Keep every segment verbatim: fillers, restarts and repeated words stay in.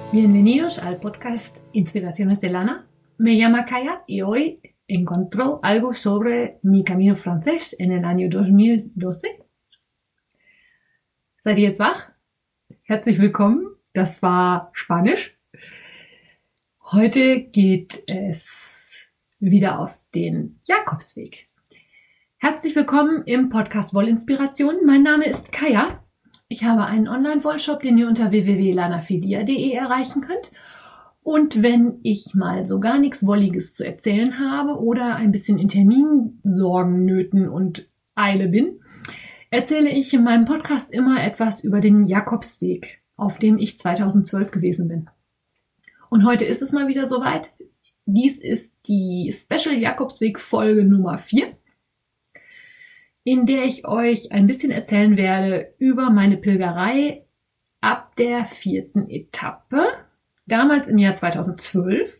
Bienvenidos al podcast Inspiraciones de Lana. Me llamo Kaya y hoy encontró algo sobre mi camino francés en el año dos mil doce. Seid ihr jetzt wach? Herzlich willkommen. Das war Spanisch. Heute geht es wieder auf den Jakobsweg. Herzlich willkommen im Podcast Wollinspiration. Mein Name ist Kaya. Ich habe einen Online-Wollshop, den ihr unter w w w punkt lanafilia punkt de erreichen könnt. Und wenn ich mal so gar nichts Wolliges zu erzählen habe oder ein bisschen in Terminsorgen, Nöten und Eile bin, erzähle ich in meinem Podcast immer etwas über den Jakobsweg, auf dem ich zweitausendzwölf gewesen bin. Und heute ist es mal wieder soweit. Dies ist die Special Jakobsweg Folge Nummer vier. In der ich euch ein bisschen erzählen werde über meine Pilgerei ab der vierten Etappe, damals im Jahr zweitausendzwölf.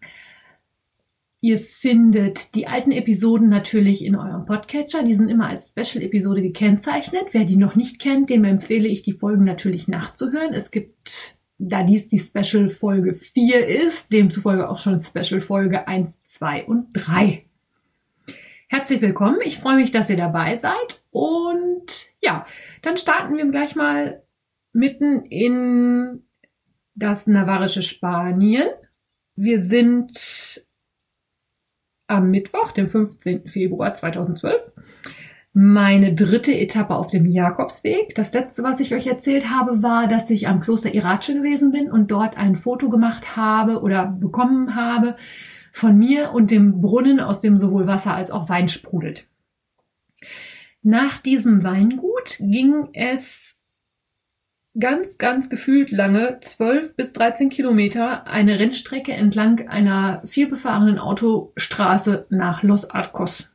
Ihr findet die alten Episoden natürlich in eurem Podcatcher, die sind immer als Special-Episode gekennzeichnet. Wer die noch nicht kennt, dem empfehle ich, die Folgen natürlich nachzuhören. Es gibt, da dies die Special-Folge vier ist, demzufolge auch schon Special-Folge eins, zwei und drei. Herzlich willkommen, ich freue mich, dass ihr dabei seid und ja, dann starten wir gleich mal mitten in das navarrische Spanien. Wir sind am Mittwoch, dem fünfzehnten Februar zweitausendzwölf, meine dritte Etappe auf dem Jakobsweg. Das letzte, was ich euch erzählt habe, war, dass ich am Kloster Irace gewesen bin und dort ein Foto gemacht habe oder bekommen habe von mir und dem Brunnen, aus dem sowohl Wasser als auch Wein sprudelt. Nach diesem Weingut ging es ganz, ganz gefühlt lange, zwölf bis dreizehn Kilometer, eine Rennstrecke entlang einer vielbefahrenen Autostraße nach Los Arcos.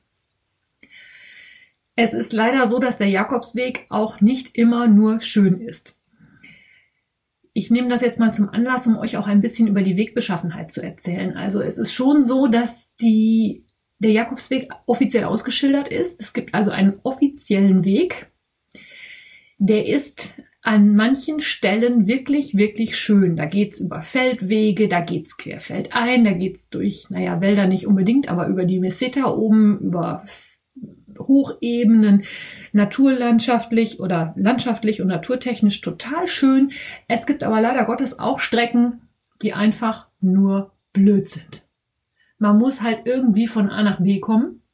Es ist leider so, dass der Jakobsweg auch nicht immer nur schön ist. Ich nehme das jetzt mal zum Anlass, um euch auch ein bisschen über die Wegbeschaffenheit zu erzählen. Also es ist schon so, dass die, der Jakobsweg offiziell ausgeschildert ist. Es gibt also einen offiziellen Weg. Der ist an manchen Stellen wirklich, wirklich schön. Da geht's über Feldwege, da geht's querfeldein, da geht's durch, naja, Wälder nicht unbedingt, aber über die Meseta oben, über Hochebenen, naturlandschaftlich oder landschaftlich und naturtechnisch total schön. Es gibt aber leider Gottes auch Strecken, die einfach nur blöd sind. Man muss halt irgendwie von A nach B kommen.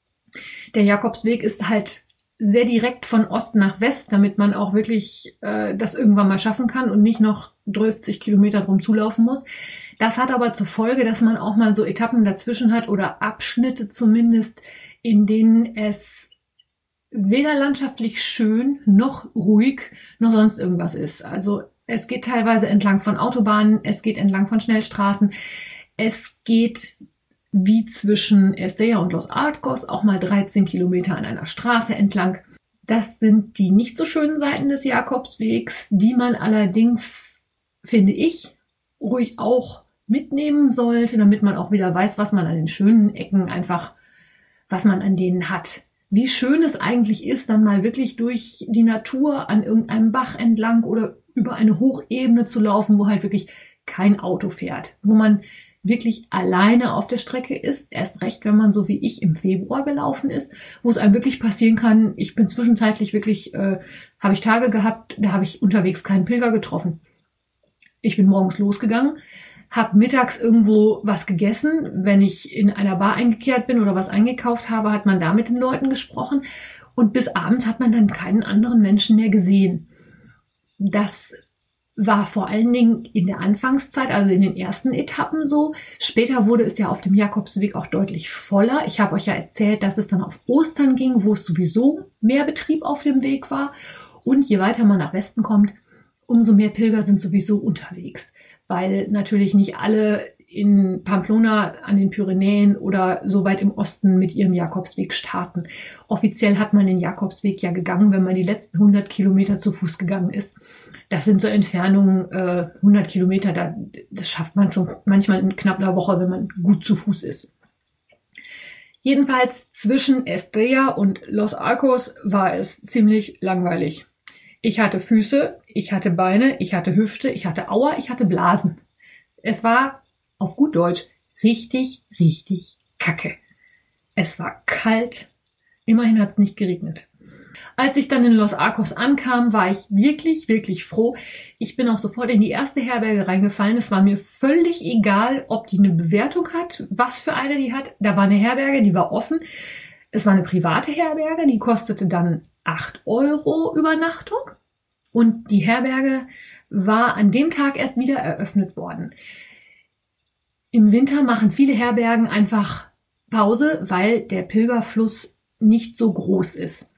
Der Jakobsweg ist halt sehr direkt von Ost nach West, damit man auch wirklich äh, das irgendwann mal schaffen kann und nicht noch dreißig Kilometer drum zulaufen muss. Das hat aber zur Folge, dass man auch mal so Etappen dazwischen hat oder Abschnitte zumindest, in denen es weder landschaftlich schön noch ruhig noch sonst irgendwas ist. Also es geht teilweise entlang von Autobahnen, es geht entlang von Schnellstraßen, es geht wie zwischen Estella und Los Arcos auch mal dreizehn Kilometer an einer Straße entlang. Das sind die nicht so schönen Seiten des Jakobswegs, die man allerdings, finde ich, ruhig auch mitnehmen sollte, damit man auch wieder weiß, was man an den schönen Ecken einfach, was man an denen hat. Wie schön es eigentlich ist, dann mal wirklich durch die Natur an irgendeinem Bach entlang oder über eine Hochebene zu laufen, wo halt wirklich kein Auto fährt, wo man wirklich alleine auf der Strecke ist, erst recht, wenn man so wie ich im Februar gelaufen ist, wo es einem wirklich passieren kann, ich bin zwischenzeitlich wirklich, äh, habe ich Tage gehabt, da habe ich unterwegs keinen Pilger getroffen. Ich bin morgens losgegangen, habe mittags irgendwo was gegessen. Wenn ich in einer Bar eingekehrt bin oder was eingekauft habe, hat man da mit den Leuten gesprochen. Und bis abends hat man dann keinen anderen Menschen mehr gesehen. Das war vor allen Dingen in der Anfangszeit, also in den ersten Etappen so. Später wurde es ja auf dem Jakobsweg auch deutlich voller. Ich habe euch ja erzählt, dass es dann auf Ostern ging, wo es sowieso mehr Betrieb auf dem Weg war. Und je weiter man nach Westen kommt, umso mehr Pilger sind sowieso unterwegs. Weil natürlich nicht alle in Pamplona an den Pyrenäen oder so weit im Osten mit ihrem Jakobsweg starten. Offiziell hat man den Jakobsweg ja gegangen, wenn man die letzten hundert Kilometer zu Fuß gegangen ist. Das sind so Entfernungen, äh, hundert Kilometer, da, das schafft man schon manchmal in knapp einer Woche, wenn man gut zu Fuß ist. Jedenfalls zwischen Estella und Los Arcos war es ziemlich langweilig. Ich hatte Füße, ich hatte Beine, ich hatte Hüfte, ich hatte Aua, ich hatte Blasen. Es war, auf gut Deutsch, richtig, richtig kacke. Es war kalt. Immerhin hat es nicht geregnet. Als ich dann in Los Arcos ankam, war ich wirklich, wirklich froh. Ich bin auch sofort in die erste Herberge reingefallen. Es war mir völlig egal, ob die eine Bewertung hat, was für eine die hat. Da war eine Herberge, die war offen. Es war eine private Herberge, die kostete dann acht Euro Übernachtung. Und die Herberge war an dem Tag erst wieder eröffnet worden. Im Winter machen viele Herbergen einfach Pause, weil der Pilgerfluss nicht so groß ist.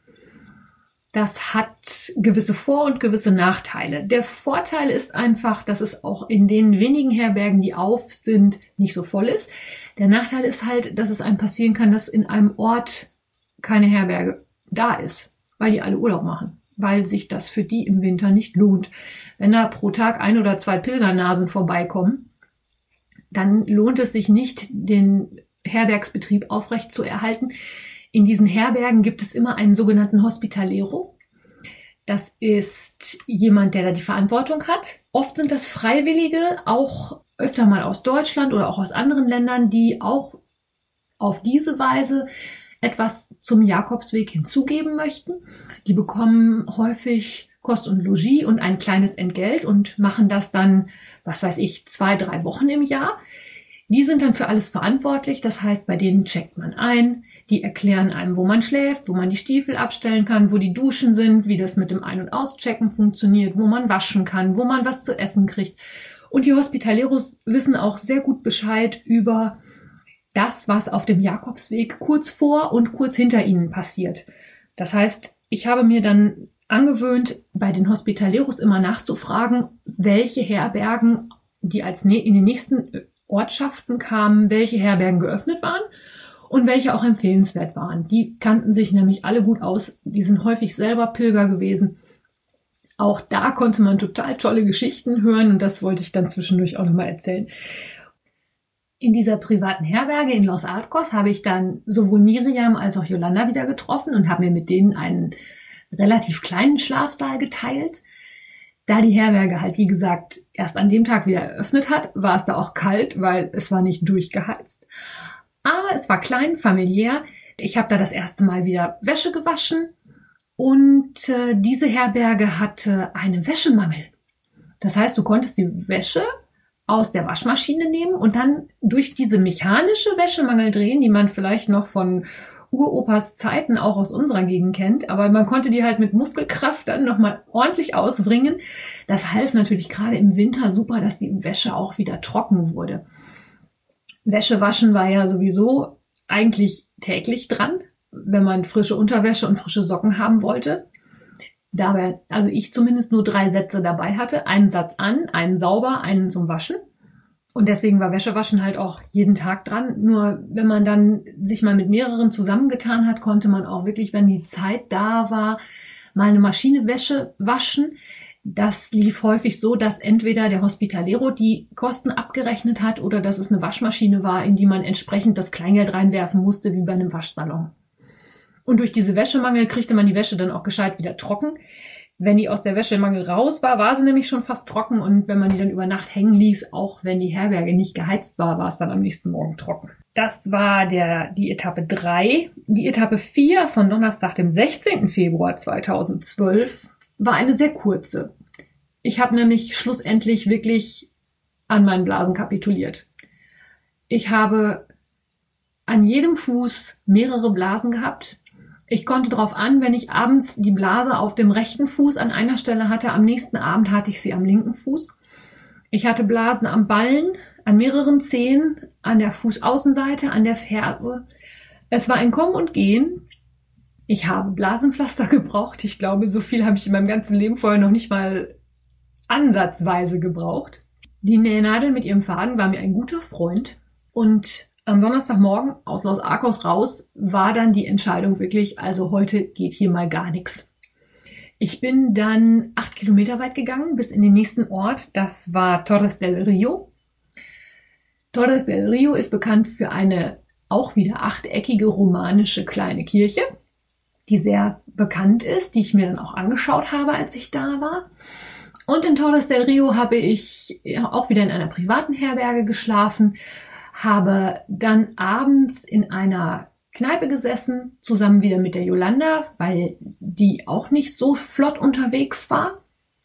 Das hat gewisse Vor- und gewisse Nachteile. Der Vorteil ist einfach, dass es auch in den wenigen Herbergen, die auf sind, nicht so voll ist. Der Nachteil ist halt, dass es einem passieren kann, dass in einem Ort keine Herberge da ist, weil die alle Urlaub machen, weil sich das für die im Winter nicht lohnt. Wenn da pro Tag ein oder zwei Pilgernasen vorbeikommen, dann lohnt es sich nicht, den Herbergsbetrieb aufrecht zu erhalten. In diesen Herbergen gibt es immer einen sogenannten Hospitalero. Das ist jemand, der da die Verantwortung hat. Oft sind das Freiwillige, auch öfter mal aus Deutschland oder auch aus anderen Ländern, die auch auf diese Weise etwas zum Jakobsweg hinzugeben möchten. Die bekommen häufig Kost und Logis und ein kleines Entgelt und machen das dann, was weiß ich, zwei, drei Wochen im Jahr. Die sind dann für alles verantwortlich. Das heißt, bei denen checkt man ein. Die erklären einem, wo man schläft, wo man die Stiefel abstellen kann, wo die Duschen sind, wie das mit dem Ein- und Auschecken funktioniert, wo man waschen kann, wo man was zu essen kriegt. Und die Hospitaleros wissen auch sehr gut Bescheid über das, was auf dem Jakobsweg kurz vor und kurz hinter ihnen passiert. Das heißt, ich habe mir dann angewöhnt, bei den Hospitaleros immer nachzufragen, welche Herbergen, die als in den nächsten Ortschaften kamen, welche Herbergen geöffnet waren und welche auch empfehlenswert waren. Die kannten sich nämlich alle gut aus. Die sind häufig selber Pilger gewesen. Auch da konnte man total tolle Geschichten hören und das wollte ich dann zwischendurch auch nochmal erzählen. In dieser privaten Herberge in Los Arcos habe ich dann sowohl Miriam als auch Yolanda wieder getroffen und habe mir mit denen einen relativ kleinen Schlafsaal geteilt. Da die Herberge halt, wie gesagt, erst an dem Tag wieder eröffnet hat, war es da auch kalt, weil es war nicht durchgeheizt. Aber es war klein, familiär. Ich habe da das erste Mal wieder Wäsche gewaschen und äh, diese Herberge hatte einen Wäschemangel. Das heißt, du konntest die Wäsche aus der Waschmaschine nehmen und dann durch diese mechanische Wäschemangel drehen, die man vielleicht noch von Uropas Zeiten auch aus unserer Gegend kennt, aber man konnte die halt mit Muskelkraft dann nochmal ordentlich auswringen. Das half natürlich gerade im Winter super, dass die Wäsche auch wieder trocken wurde. Wäsche waschen war ja sowieso eigentlich täglich dran, wenn man frische Unterwäsche und frische Socken haben wollte. Dabei, also ich zumindest nur drei Sätze dabei hatte. Einen Satz an, einen sauber, einen zum Waschen. Und deswegen war Wäschewaschen halt auch jeden Tag dran. Nur wenn man dann sich mal mit mehreren zusammengetan hat, konnte man auch wirklich, wenn die Zeit da war, mal eine Maschine Wäsche waschen. Das lief häufig so, dass entweder der Hospitalero die Kosten abgerechnet hat oder dass es eine Waschmaschine war, in die man entsprechend das Kleingeld reinwerfen musste, wie bei einem Waschsalon. Und durch diese Wäschemangel kriegte man die Wäsche dann auch gescheit wieder trocken. Wenn die aus der Wäschemangel raus war, war sie nämlich schon fast trocken. Und wenn man die dann über Nacht hängen ließ, auch wenn die Herberge nicht geheizt war, war es dann am nächsten Morgen trocken. Das war der, die Etappe drei. Die Etappe vier von Donnerstag, dem sechzehnten Februar zweitausendzwölf, war eine sehr kurze. Ich habe nämlich schlussendlich wirklich an meinen Blasen kapituliert. Ich habe an jedem Fuß mehrere Blasen gehabt. Ich konnte darauf an, wenn ich abends die Blase auf dem rechten Fuß an einer Stelle hatte, am nächsten Abend hatte ich sie am linken Fuß. Ich hatte Blasen am Ballen, an mehreren Zehen, an der Fußaußenseite, an der Ferse. Es war ein Kommen und Gehen. Ich habe Blasenpflaster gebraucht. Ich glaube, so viel habe ich in meinem ganzen Leben vorher noch nicht mal ansatzweise gebraucht. Die Nähnadel mit ihrem Faden war mir ein guter Freund. Und am Donnerstagmorgen aus Los Arcos raus war dann die Entscheidung wirklich, also heute geht hier mal gar nichts. Ich bin dann acht Kilometer weit gegangen bis in den nächsten Ort. Das war Torres del Rio. Torres del Rio ist bekannt für eine auch wieder achteckige romanische kleine Kirche. die sehr bekannt ist, die ich mir dann auch angeschaut habe, als ich da war. Und in Torres del Rio habe ich auch wieder in einer privaten Herberge geschlafen, habe dann abends in einer Kneipe gesessen, zusammen wieder mit der Yolanda, weil die auch nicht so flott unterwegs war.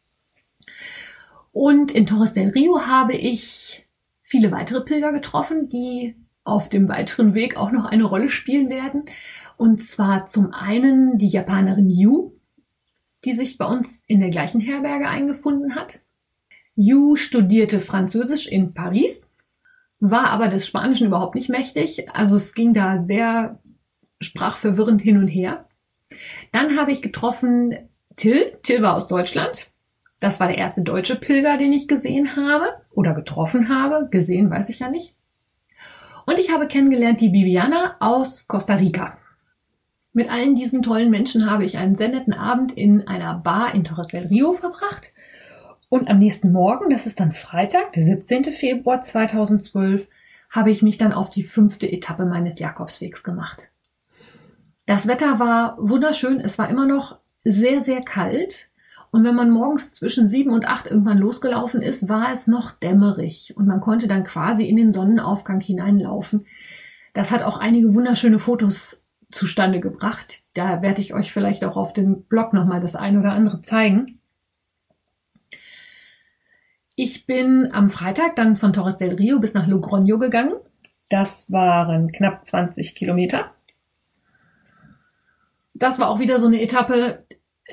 Und in Torres del Rio habe ich viele weitere Pilger getroffen, die auf dem weiteren Weg auch noch eine Rolle spielen werden. Und zwar zum einen die Japanerin Yu, die sich bei uns in der gleichen Herberge eingefunden hat. Yu studierte Französisch in Paris, war aber des Spanischen überhaupt nicht mächtig. Also es ging da sehr sprachverwirrend hin und her. Dann habe ich getroffen Till. Till war aus Deutschland. Das war der erste deutsche Pilger, den ich gesehen habe oder getroffen habe. Gesehen weiß ich ja nicht. Und ich habe kennengelernt die Viviana aus Costa Rica. Mit allen diesen tollen Menschen habe ich einen sehr netten Abend in einer Bar in Torres del Rio verbracht. Und am nächsten Morgen, das ist dann Freitag, der siebzehnten Februar zweitausendzwölf, habe ich mich dann auf die fünfte Etappe meines Jakobswegs gemacht. Das Wetter war wunderschön, es war immer noch sehr, sehr kalt. Und wenn man morgens zwischen sieben und acht irgendwann losgelaufen ist, war es noch dämmerig. Und man konnte dann quasi in den Sonnenaufgang hineinlaufen. Das hat auch einige wunderschöne Fotos zustande gebracht. Da werde ich euch vielleicht auch auf dem Blog nochmal das ein oder andere zeigen. Ich bin am Freitag dann von Torres del Rio bis nach Logroño gegangen. Das waren knapp zwanzig Kilometer. Das war auch wieder so eine Etappe.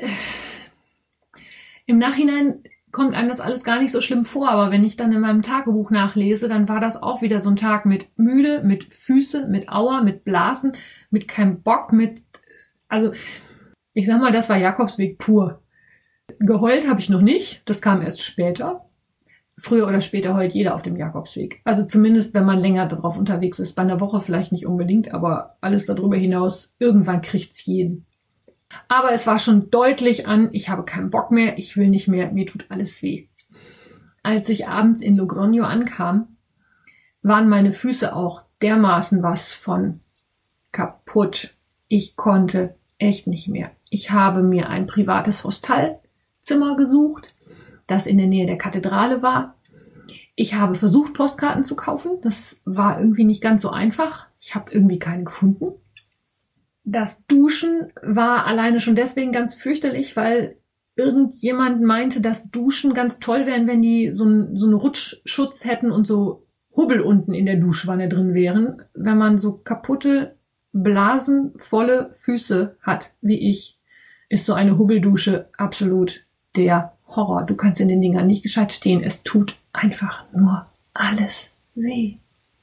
Im Nachhinein kommt einem das alles gar nicht so schlimm vor, aber wenn ich dann in meinem Tagebuch nachlese, dann war das auch wieder so ein Tag mit müde, mit Füße, mit Aua, mit Blasen, mit keinem Bock, mit, also ich sag mal, das war Jakobsweg pur. Geheult habe ich noch nicht, das kam erst später. Früher oder später heult jeder auf dem Jakobsweg. Also zumindest, wenn man länger drauf unterwegs ist. Bei einer Woche vielleicht nicht unbedingt, aber alles darüber hinaus, irgendwann kriegt's jeden. Aber es war schon deutlich an, ich habe keinen Bock mehr, ich will nicht mehr, mir tut alles weh. Als ich abends in Logroño ankam, waren meine Füße auch dermaßen was von kaputt. Ich konnte echt nicht mehr. Ich habe mir ein privates Hostelzimmer gesucht, das in der Nähe der Kathedrale war. Ich habe versucht, Postkarten zu kaufen. Das war irgendwie nicht ganz so einfach. Ich habe irgendwie keine gefunden. Das Duschen war alleine schon deswegen ganz fürchterlich, weil irgendjemand meinte, dass Duschen ganz toll wären, wenn die so, ein, so einen Rutschschutz hätten und so Hubbel unten in der Duschwanne drin wären. Wenn man so kaputte, blasenvolle Füße hat, wie ich, ist so eine Hubbeldusche absolut der Horror. Du kannst in den Dingern nicht gescheit stehen. Es tut einfach nur alles weh.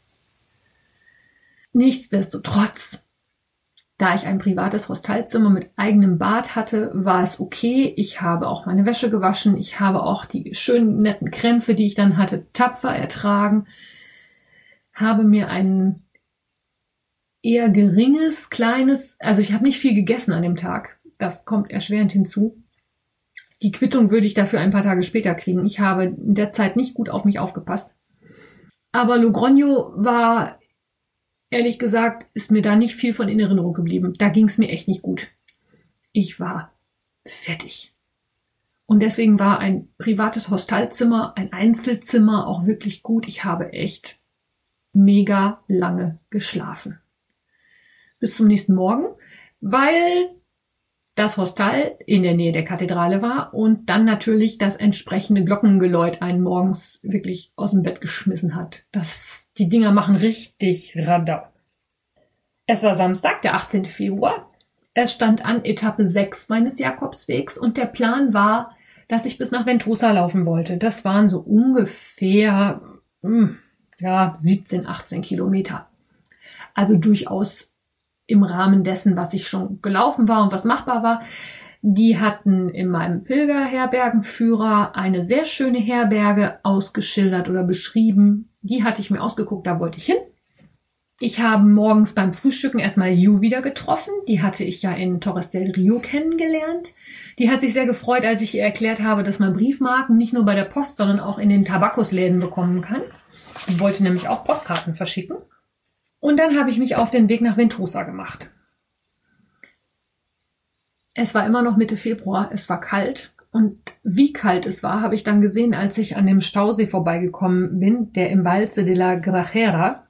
Nichtsdestotrotz, da ich ein privates Hostelzimmer mit eigenem Bad hatte, war es okay. Ich habe auch meine Wäsche gewaschen. Ich habe auch die schönen, netten Krämpfe, die ich dann hatte, tapfer ertragen. Habe mir ein eher geringes, kleines, also ich habe nicht viel gegessen an dem Tag. Das kommt erschwerend hinzu. Die Quittung würde ich dafür ein paar Tage später kriegen. Ich habe in der Zeit nicht gut auf mich aufgepasst. Aber Logroño war, ehrlich gesagt, ist mir da nicht viel von in Erinnerung geblieben. Da ging es mir echt nicht gut. Ich war fertig. Und deswegen war ein privates Hostelzimmer, ein Einzelzimmer auch wirklich gut. Ich habe echt mega lange geschlafen. Bis zum nächsten Morgen, weil das Hostel in der Nähe der Kathedrale war und dann natürlich das entsprechende Glockengeläut einen morgens wirklich aus dem Bett geschmissen hat. Das, die Dinger machen richtig Radau. Es war Samstag, der achtzehnten Februar. Es stand an Etappe sechs meines Jakobswegs und der Plan war, dass ich bis nach Ventosa laufen wollte. Das waren so ungefähr ja, siebzehn, achtzehn Kilometer. Also durchaus im Rahmen dessen, was ich schon gelaufen war und was machbar war. Die hatten in meinem Pilgerherbergenführer eine sehr schöne Herberge ausgeschildert oder beschrieben. Die hatte ich mir ausgeguckt, da wollte ich hin. Ich habe morgens beim Frühstücken erstmal Yu wieder getroffen. Die hatte ich ja in Torres del Rio kennengelernt. Die hat sich sehr gefreut, als ich ihr erklärt habe, dass man Briefmarken nicht nur bei der Post, sondern auch in den Tabakusläden bekommen kann. Die wollte nämlich auch Postkarten verschicken. Und dann habe ich mich auf den Weg nach Ventosa gemacht. Es war immer noch Mitte Februar, es war kalt. Und wie kalt es war, habe ich dann gesehen, als ich an dem Stausee vorbeigekommen bin, der Embalse de la Grajera.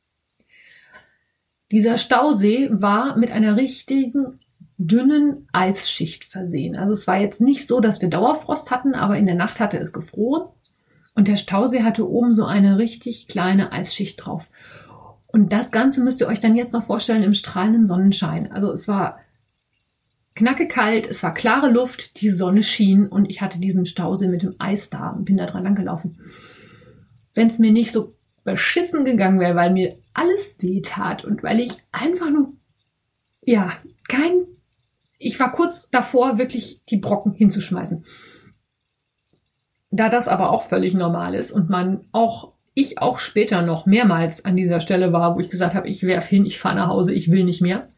Dieser Stausee war mit einer richtigen, dünnen Eisschicht versehen. Also es war jetzt nicht so, dass wir Dauerfrost hatten, aber in der Nacht hatte es gefroren. Und der Stausee hatte oben so eine richtig kleine Eisschicht drauf. Und das Ganze müsst ihr euch dann jetzt noch vorstellen im strahlenden Sonnenschein. Also es war knacke kalt, es war klare Luft, die Sonne schien und ich hatte diesen Stausee mit dem Eis da und bin da dran lang gelaufen. Wenn es mir nicht so beschissen gegangen wäre, weil mir alles weh tat und weil ich einfach nur, ja, kein, ich war kurz davor, wirklich die Brocken hinzuschmeißen. Da das aber auch völlig normal ist und man auch, ich auch später noch mehrmals an dieser Stelle war, wo ich gesagt habe, ich werf hin, ich fahre nach Hause, ich will nicht mehr.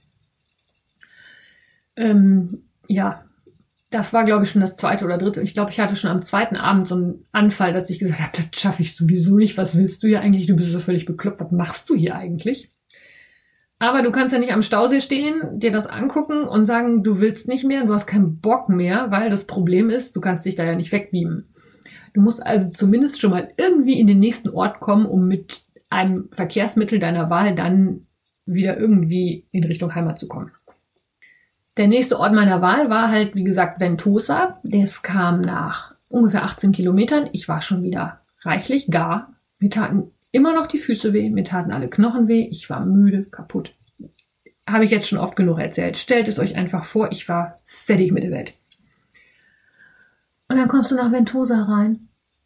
Ähm, ja, das war, glaube ich, schon das zweite oder dritte. Ich glaube, ich hatte schon am zweiten Abend so einen Anfall, dass ich gesagt habe, das schaffe ich sowieso nicht. Was willst du hier eigentlich? Du bist so völlig bekloppt. Was machst du hier eigentlich? Aber du kannst ja nicht am Stausee stehen, dir das angucken und sagen, du willst nicht mehr, du hast keinen Bock mehr, weil das Problem ist, du kannst dich da ja nicht wegbeamen. Du musst also zumindest schon mal irgendwie in den nächsten Ort kommen, um mit einem Verkehrsmittel deiner Wahl dann wieder irgendwie in Richtung Heimat zu kommen. Der nächste Ort meiner Wahl war halt, wie gesagt, Ventosa. Das kam nach ungefähr achtzehn Kilometern. Ich war schon wieder reichlich gar. Mir taten immer noch die Füße weh, mir taten alle Knochen weh. Ich war müde, kaputt. Habe ich jetzt schon oft genug erzählt. Stellt es euch einfach vor, ich war fertig mit der Welt. Und dann kommst du nach Ventosa rein.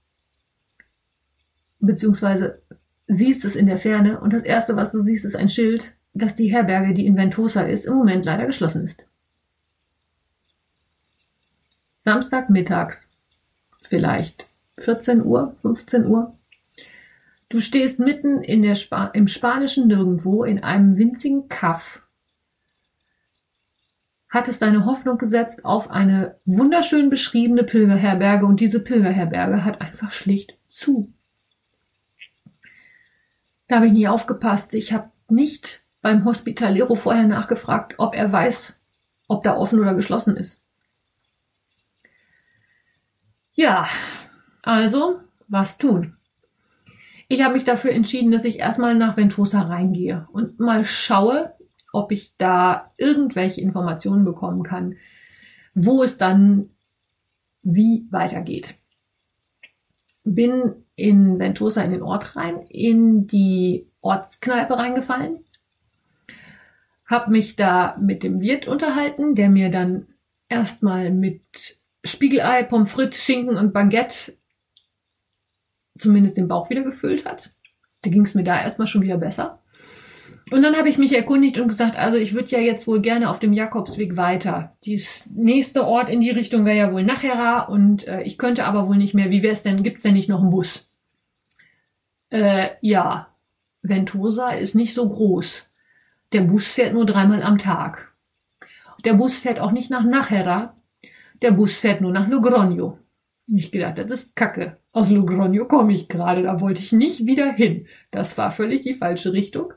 Beziehungsweise siehst es in der Ferne. Und das Erste, was du siehst, ist ein Schild, dass die Herberge, die in Ventosa ist, im Moment leider geschlossen ist. Samstagmittags, vielleicht vierzehn Uhr, fünfzehn Uhr. Du stehst mitten in der Spa- im spanischen Nirgendwo in einem winzigen Kaff. Hattest deine Hoffnung gesetzt auf eine wunderschön beschriebene Pilgerherberge und diese Pilgerherberge hat einfach schlicht zu. Da habe ich nie aufgepasst. Ich habe nicht beim Hospitalero vorher nachgefragt, ob er weiß, ob da offen oder geschlossen ist. Ja, also, was tun? Ich habe mich dafür entschieden, dass ich erstmal nach Ventosa reingehe und mal schaue, ob ich da irgendwelche Informationen bekommen kann, wo es dann wie weitergeht. Bin in Ventosa in den Ort rein, in die Ortskneipe reingefallen, habe mich da mit dem Wirt unterhalten, der mir dann erstmal mit Spiegelei, Pommes frites, Schinken und Baguette zumindest den Bauch wieder gefüllt hat. Da ging es mir da erstmal schon wieder besser. Und dann habe ich mich erkundigt und gesagt, also ich würde ja jetzt wohl gerne auf dem Jakobsweg weiter. Dies nächste Ort in die Richtung wäre ja wohl Nachhera und äh, ich könnte aber wohl nicht mehr. Wie wäre es denn? Gibt es denn nicht noch einen Bus? Äh, ja, Ventosa ist nicht so groß. Der Bus fährt nur dreimal am Tag. Der Bus fährt auch nicht nach Nachhera. Der Bus fährt nur nach Logroño. Und ich gedacht, das ist Kacke. Aus Logroño komme ich gerade, da wollte ich nicht wieder hin. Das war völlig die falsche Richtung.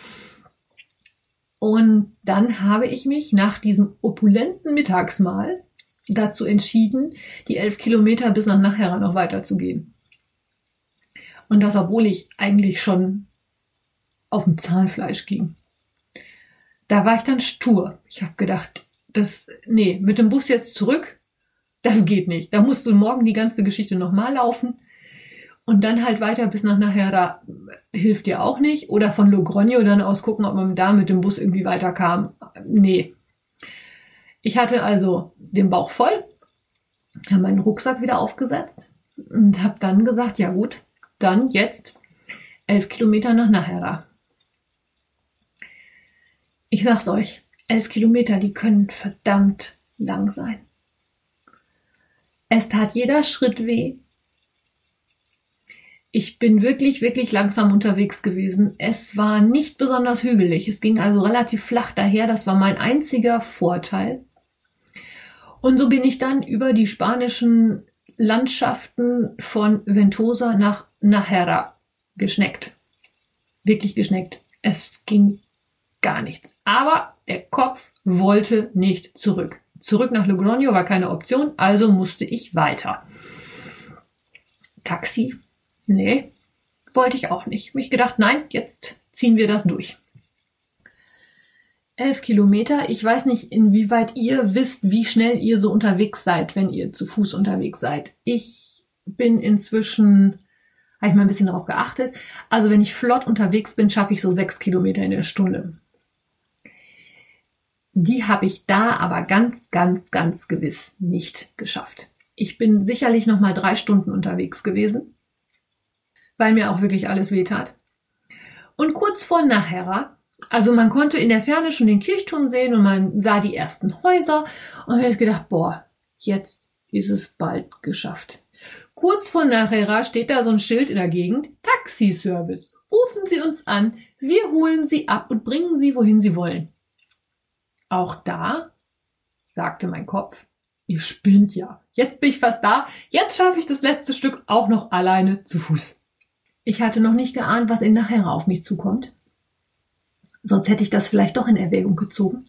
Und dann habe ich mich nach diesem opulenten Mittagsmahl dazu entschieden, die elf Kilometer bis nach Nachhera noch weiterzugehen. Und das, obwohl ich eigentlich schon auf dem Zahnfleisch ging. Da war ich dann stur. Ich habe gedacht, das, nee, mit dem Bus jetzt zurück, das geht nicht. Da musst du morgen die ganze Geschichte nochmal laufen. Und dann halt weiter bis nach Nachhera hilft dir auch nicht. Oder von Logroño dann aus gucken, ob man da mit dem Bus irgendwie weiterkam. Nee. Ich hatte also den Bauch voll, habe meinen Rucksack wieder aufgesetzt und habe dann gesagt, ja gut, dann jetzt elf Kilometer nach Nachhera. Ich sag's euch, elf Kilometer, die können verdammt lang sein. Es tat jeder Schritt weh. Ich bin wirklich, wirklich langsam unterwegs gewesen. Es war nicht besonders hügelig. Es ging also relativ flach daher. Das war mein einziger Vorteil. Und so bin ich dann über die spanischen Landschaften von Ventosa nach Nachhera geschneckt. Wirklich geschneckt. Es ging gar nichts. Aber der Kopf wollte nicht zurück. Zurück nach Logroño war keine Option, also musste ich weiter. Taxi? Nee, wollte ich auch nicht. Mich gedacht, nein, jetzt ziehen wir das durch. Elf Kilometer. Ich weiß nicht, inwieweit ihr wisst, wie schnell ihr so unterwegs seid, wenn ihr zu Fuß unterwegs seid. Ich bin inzwischen, habe ich mal ein bisschen darauf geachtet, also wenn ich flott unterwegs bin, schaffe ich so sechs Kilometer in der Stunde. Die habe ich da aber ganz, ganz, ganz gewiss nicht geschafft. Ich bin sicherlich noch mal drei Stunden unterwegs gewesen, weil mir auch wirklich alles wehtat. Und kurz vor Nájera, also man konnte in der Ferne schon den Kirchturm sehen und man sah die ersten Häuser und ich habe gedacht, boah, jetzt ist es bald geschafft. Kurz vor Nájera steht da so ein Schild in der Gegend, Taxiservice. Rufen Sie uns an, wir holen Sie ab und bringen Sie, wohin Sie wollen. Auch da sagte mein Kopf, ihr spinnt ja. Jetzt bin ich fast da. Jetzt schaffe ich das letzte Stück auch noch alleine zu Fuß. Ich hatte noch nicht geahnt, was in Nájera auf mich zukommt. Sonst hätte ich das vielleicht doch in Erwägung gezogen.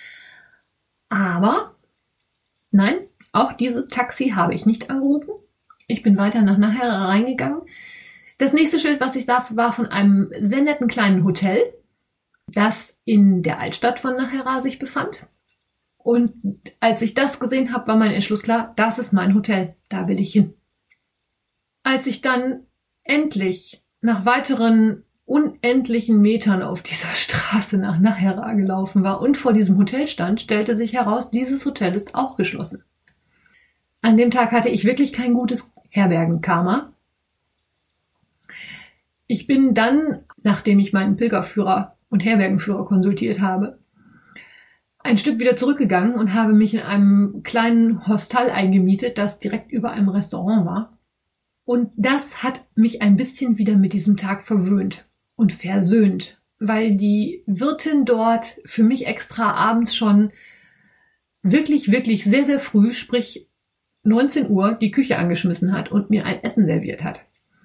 Aber nein, auch dieses Taxi habe ich nicht angerufen. Ich bin weiter nach Nájera reingegangen. Das nächste Schild, was ich sah, war von einem sehr netten kleinen Hotel, das in der Altstadt von Nájera sich befand. Und als ich das gesehen habe, war mein Entschluss klar, das ist mein Hotel, da will ich hin. Als ich dann endlich nach weiteren unendlichen Metern auf dieser Straße nach Nájera gelaufen war und vor diesem Hotel stand, stellte sich heraus, dieses Hotel ist auch geschlossen. An dem Tag hatte ich wirklich kein gutes Herbergenkarma. Ich bin dann, nachdem ich meinen Pilgerführer und Herbergenführer konsultiert habe, ein Stück wieder zurückgegangen und habe mich in einem kleinen Hostel eingemietet, das direkt über einem Restaurant war. Und das hat mich ein bisschen wieder mit diesem Tag verwöhnt und versöhnt, weil die Wirtin dort für mich extra abends schon wirklich, wirklich sehr, sehr früh, sprich neunzehn Uhr, die Küche angeschmissen hat und mir ein Essen serviert hat.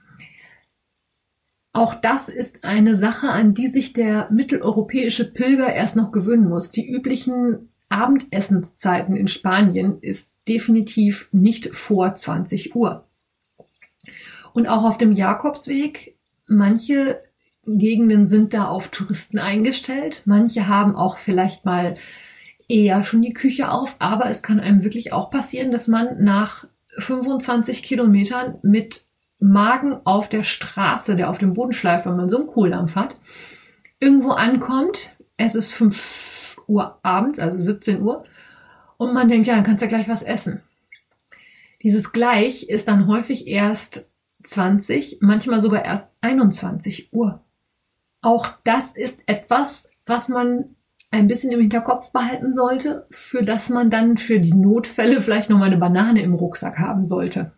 Auch das ist eine Sache, an die sich der mitteleuropäische Pilger erst noch gewöhnen muss. Die üblichen Abendessenszeiten in Spanien ist definitiv nicht vor zwanzig Uhr. Und auch auf dem Jakobsweg, manche Gegenden sind da auf Touristen eingestellt, manche haben auch vielleicht mal eher schon die Küche auf, aber es kann einem wirklich auch passieren, dass man nach fünfundzwanzig Kilometern mit Magen auf der Straße, der auf dem Boden schleift, wenn man so einen Kohldampf hat, irgendwo ankommt, es ist fünf Uhr abends, also siebzehn Uhr, und man denkt, ja, dann kannst du ja gleich was essen. Dieses gleich ist dann häufig erst zwanzig, manchmal sogar erst einundzwanzig Uhr. Auch das ist etwas, was man ein bisschen im Hinterkopf behalten sollte, für das man dann für die Notfälle vielleicht noch mal eine Banane im Rucksack haben sollte.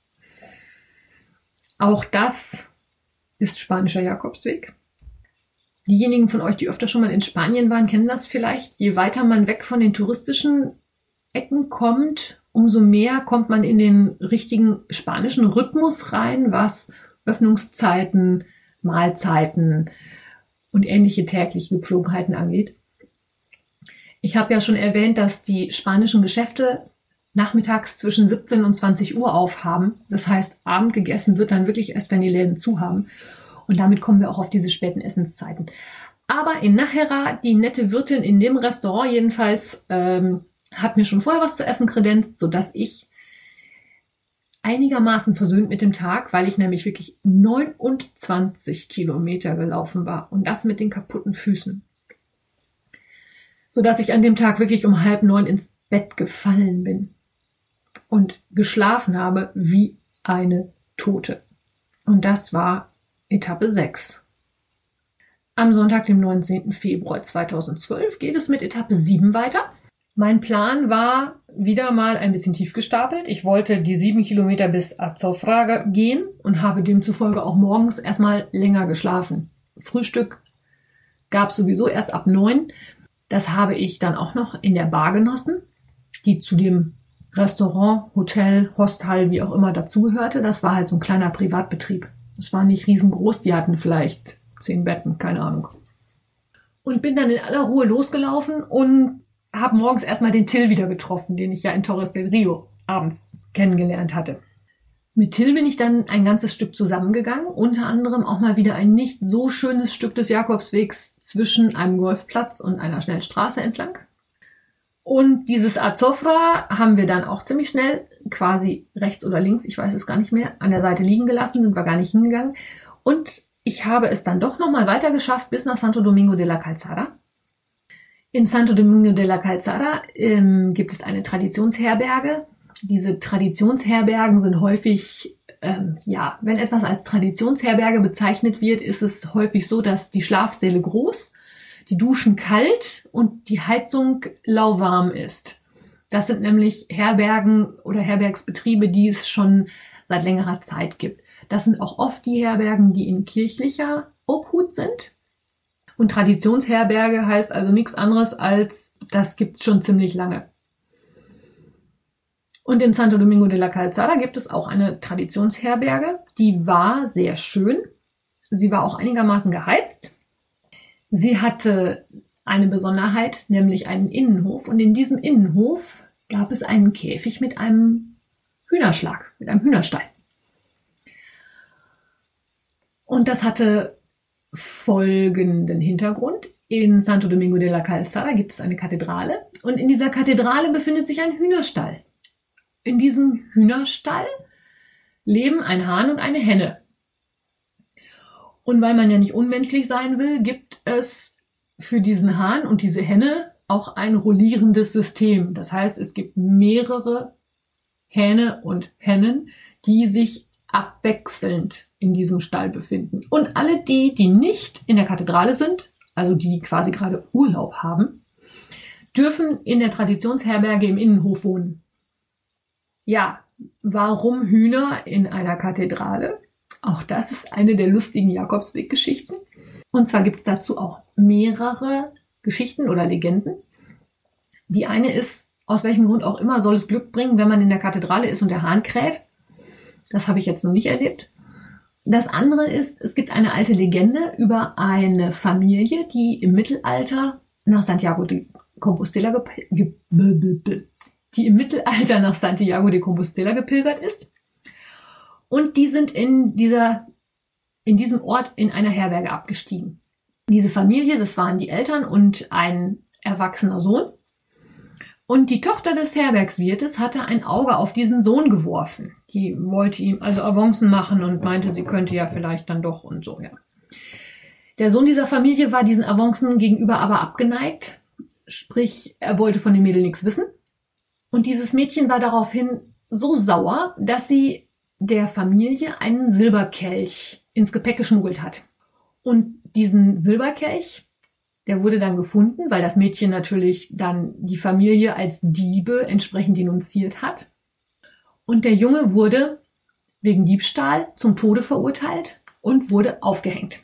Auch das ist spanischer Jakobsweg. Diejenigen von euch, die öfter schon mal in Spanien waren, kennen das vielleicht. Je weiter man weg von den touristischen Ecken kommt, umso mehr kommt man in den richtigen spanischen Rhythmus rein, was Öffnungszeiten, Mahlzeiten und ähnliche tägliche Gepflogenheiten angeht. Ich habe ja schon erwähnt, dass die spanischen Geschäfte nachmittags zwischen siebzehn und zwanzig Uhr aufhaben. Das heißt, Abend gegessen wird dann wirklich erst, wenn die Läden zu haben. Und damit kommen wir auch auf diese späten Essenszeiten. Aber in Nájera, die nette Wirtin in dem Restaurant jedenfalls, ähm, hat mir schon vorher was zu essen kredenzt, sodass ich einigermaßen versöhnt mit dem Tag, weil ich nämlich wirklich neunundzwanzig Kilometer gelaufen war. Und das mit den kaputten Füßen. Sodass ich an dem Tag wirklich um halb neun ins Bett gefallen bin. Und geschlafen habe wie eine Tote. Und das war Etappe sechs. Am Sonntag, dem neunzehnten Februar zweitausendzwölf, geht es mit Etappe sieben weiter. Mein Plan war wieder mal ein bisschen tief gestapelt. Ich wollte die sieben Kilometer bis Azofra gehen und habe demzufolge auch morgens erstmal länger geschlafen. Frühstück gab es sowieso erst ab neun. Das habe ich dann auch noch in der Bar genossen, die zu dem Restaurant, Hotel, Hostel, wie auch immer dazugehörte. Das war halt so ein kleiner Privatbetrieb. Das war nicht riesengroß, die hatten vielleicht zehn Betten, keine Ahnung. Und bin dann in aller Ruhe losgelaufen und habe morgens erstmal den Till wieder getroffen, den ich ja in Torres del Rio abends kennengelernt hatte. Mit Till bin ich dann ein ganzes Stück zusammengegangen, unter anderem auch mal wieder ein nicht so schönes Stück des Jakobswegs zwischen einem Golfplatz und einer schnellen Straße entlang. Und dieses Azofra haben wir dann auch ziemlich schnell, quasi rechts oder links, ich weiß es gar nicht mehr, an der Seite liegen gelassen, sind wir gar nicht hingegangen. Und ich habe es dann doch nochmal weiter geschafft bis nach Santo Domingo de la Calzada. In Santo Domingo de la Calzada ähm, gibt es eine Traditionsherberge. Diese Traditionsherbergen sind häufig, ähm, ja, wenn etwas als Traditionsherberge bezeichnet wird, ist es häufig so, dass die Schlafsäle groß, die Duschen kalt und die Heizung lauwarm ist. Das sind nämlich Herbergen oder Herbergsbetriebe, die es schon seit längerer Zeit gibt. Das sind auch oft die Herbergen, die in kirchlicher Obhut sind. Und Traditionsherberge heißt also nichts anderes als, das gibt's schon ziemlich lange. Und in Santo Domingo de la Calzada gibt es auch eine Traditionsherberge. Die war sehr schön. Sie war auch einigermaßen geheizt. Sie hatte eine Besonderheit, nämlich einen Innenhof. Und in diesem Innenhof gab es einen Käfig mit einem Hühnerschlag, mit einem Hühnerstall. Und das hatte folgenden Hintergrund. In Santo Domingo de la Calzada gibt es eine Kathedrale. Und in dieser Kathedrale befindet sich ein Hühnerstall. In diesem Hühnerstall leben ein Hahn und eine Henne. Und weil man ja nicht unmenschlich sein will, gibt es für diesen Hahn und diese Henne auch ein rollierendes System. Das heißt, es gibt mehrere Hähne und Hennen, die sich abwechselnd in diesem Stall befinden. Und alle die, die nicht in der Kathedrale sind, also die quasi gerade Urlaub haben, dürfen in der Traditionsherberge im Innenhof wohnen. Ja, warum Hühner in einer Kathedrale? Auch das ist eine der lustigen Jakobsweg-Geschichten. Und zwar gibt es dazu auch mehrere Geschichten oder Legenden. Die eine ist, aus welchem Grund auch immer, soll es Glück bringen, wenn man in der Kathedrale ist und der Hahn kräht. Das habe ich jetzt noch nicht erlebt. Das andere ist, es gibt eine alte Legende über eine Familie, die im Mittelalter nach Santiago de Compostela gep- ge- die im Mittelalter nach Santiago de Compostela gepilgert ist. Und die sind in dieser, in diesem Ort in einer Herberge abgestiegen. Diese Familie, das waren die Eltern und ein erwachsener Sohn. Und die Tochter des Herbergswirtes hatte ein Auge auf diesen Sohn geworfen. Die wollte ihm also Avancen machen und meinte, sie könnte ja vielleicht dann doch und so, ja. Der Sohn dieser Familie war diesen Avancen gegenüber aber abgeneigt. Sprich, er wollte von dem Mädel nichts wissen. Und dieses Mädchen war daraufhin so sauer, dass sie der Familie einen Silberkelch ins Gepäck geschmuggelt hat. Und diesen Silberkelch, der wurde dann gefunden, weil das Mädchen natürlich dann die Familie als Diebe entsprechend denunziert hat. Und der Junge wurde wegen Diebstahl zum Tode verurteilt und wurde aufgehängt.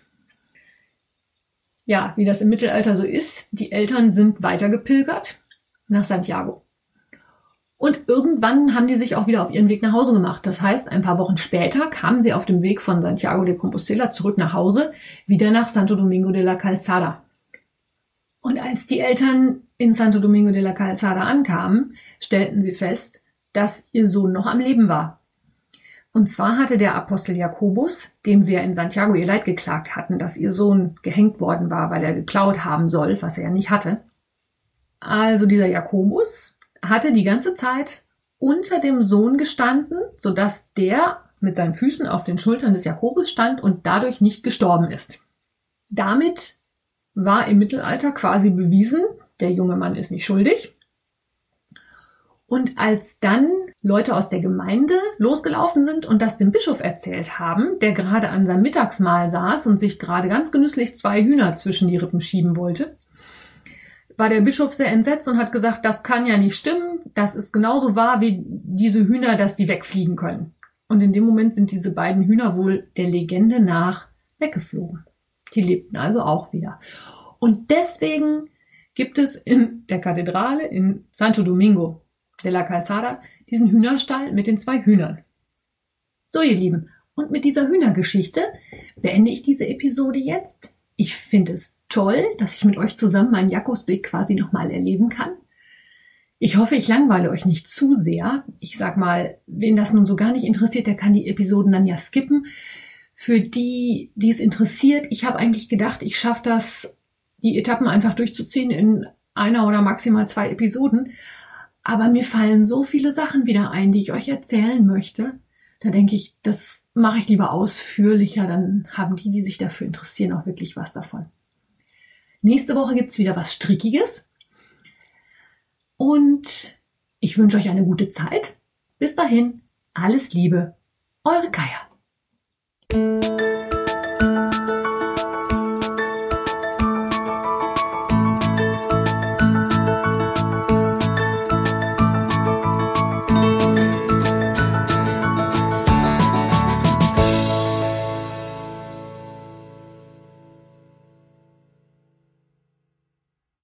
Ja, wie das im Mittelalter so ist, die Eltern sind weitergepilgert nach Santiago. Und irgendwann haben die sich auch wieder auf ihren Weg nach Hause gemacht. Das heißt, ein paar Wochen später kamen sie auf dem Weg von Santiago de Compostela zurück nach Hause, wieder nach Santo Domingo de la Calzada. Und als die Eltern in Santo Domingo de la Calzada ankamen, stellten sie fest, dass ihr Sohn noch am Leben war. Und zwar hatte der Apostel Jakobus, dem sie ja in Santiago ihr Leid geklagt hatten, dass ihr Sohn gehängt worden war, weil er geklaut haben soll, was er ja nicht hatte. Also dieser Jakobus hatte die ganze Zeit unter dem Sohn gestanden, sodass der mit seinen Füßen auf den Schultern des Jakobus stand und dadurch nicht gestorben ist. Damit war im Mittelalter quasi bewiesen, der junge Mann ist nicht schuldig. Und als dann Leute aus der Gemeinde losgelaufen sind und das dem Bischof erzählt haben, der gerade an seinem Mittagsmahl saß und sich gerade ganz genüsslich zwei Hühner zwischen die Rippen schieben wollte, war der Bischof sehr entsetzt und hat gesagt, das kann ja nicht stimmen, das ist genauso wahr wie diese Hühner, dass die wegfliegen können. Und in dem Moment sind diese beiden Hühner wohl der Legende nach weggeflogen. Die lebten also auch wieder. Und deswegen gibt es in der Kathedrale in Santo Domingo de la Calzada diesen Hühnerstall mit den zwei Hühnern. So, ihr Lieben, und mit dieser Hühnergeschichte beende ich diese Episode jetzt. Ich finde es toll, dass ich mit euch zusammen meinen Jakobsweg quasi nochmal erleben kann. Ich hoffe, ich langweile euch nicht zu sehr. Ich sag mal, wen das nun so gar nicht interessiert, der kann die Episoden dann ja skippen. Für die, die es interessiert, ich habe eigentlich gedacht, ich schaffe das, die Etappen einfach durchzuziehen in einer oder maximal zwei Episoden. Aber mir fallen so viele Sachen wieder ein, die ich euch erzählen möchte. Da denke ich, das mache ich lieber ausführlicher. Dann haben die, die sich dafür interessieren, auch wirklich was davon. Nächste Woche gibt's wieder was Strickiges. Und ich wünsche euch eine gute Zeit. Bis dahin, alles Liebe, eure Kaya.